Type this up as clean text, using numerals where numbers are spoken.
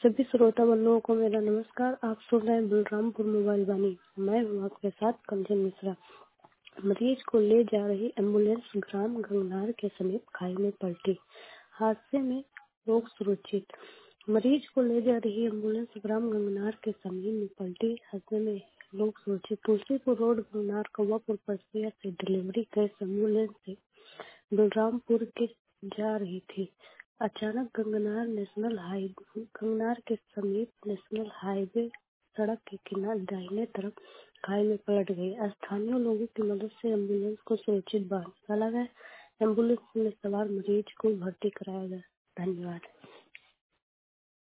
सभी श्रोता बंधुओं को मेरा नमस्कार। आप सुन रहे हैं बलरामपुर मोबाइल वाणी। मैं हूँ आपके साथ कंचन मिश्रा। मरीज को ले जा रही एम्बुलेंस ग्राम गंगनार के समीप खाई में पलटी, हादसे में लोग सुरक्षित। मरीज को ले जा रही एम्बुलेंस ग्राम गंगनार के समीप में पलटी, हादसे में लोग सुरक्षित। तुलसीपुर रोड गंगनार कौवापुर पसिया से डिलीवरी केस एम्बुलेंस से बलरामपुर के जा रही थी। अचानक गंगनार के समीप नेशनल हाईवे सड़क के किनारे दाहिने तरफ खाई में पलट गई। स्थानीय लोगों की मदद से एम्बुलेंस को सुरक्षित बाहर निकाला गया। एम्बुलेंस में सवार मरीज को भर्ती कराया गया। धन्यवाद।